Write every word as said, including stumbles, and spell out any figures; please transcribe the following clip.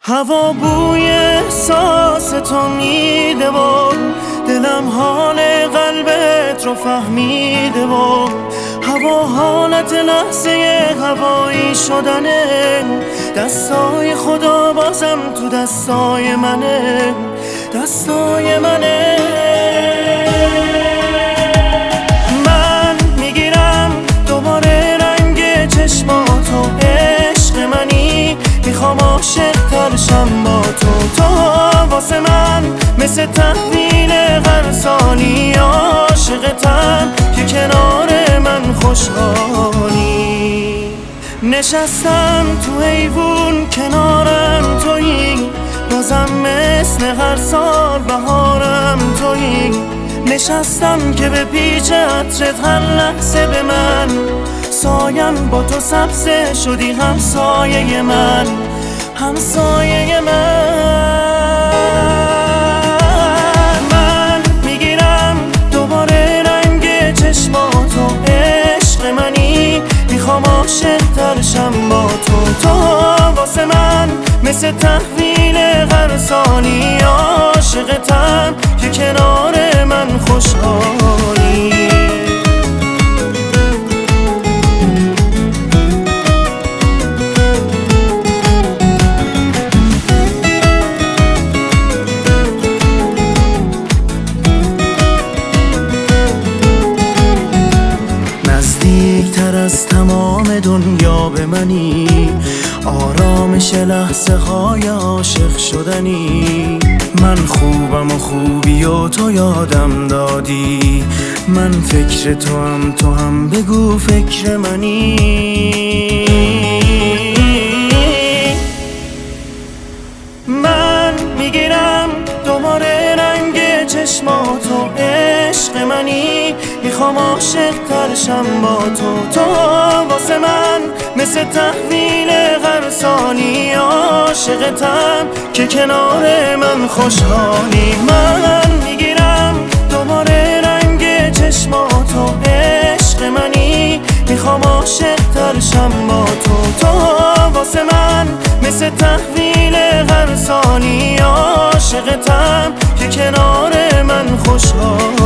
هوا بوی احساس تو میده و دلم حال قلبت رو فهمیده و هوا حالت لحظه هوایی شدنه، دستای خدا بازم تو دستای منه، دستای منه. من میگیرم دوباره رنگ چشماتو، عشق منی میخوام عاشق‌تر شم با تو. تو واسه من مثل تحویل هر سالی، عاشقتم که کنار من خوشحالی. نشستم تو حیوون کنارم تویی، بازم مثل هر سال بهارم تویی. نشستم که به پیچ عطرت هر لحظه به من سایم، با تو سبزه شدی همسایه من، همسایه من. من میگیرم دوباره رنگ چشماتو، عشق منی میخوام عاشق‌تر شم با تو. تو واسه من مثل تحویل هر سالی، عاشقتم که کنار من خوشحالی. نزدیکتر از تمام دنیا به منی، آرامش لحظه های عاشق شدنی. من خوبم و خوبی و تو یادم دادی، من فکر تو هم تو هم بگو فکر منی. من میگیرم دوباره رنگ چشماتو، عشق منی میخوام عاشق‌تر شم با تو. تو واسه من مثل تحویل هر سالی، عاشقتم که کنار من خوشحالی. من میگیرم دوباره رنگ چشماتو، عشق منی میخوام عاشق‌تر شم با تو. تو واسه من مثل تحویل هر سالی، عاشقتم که کنار من خوشحالی.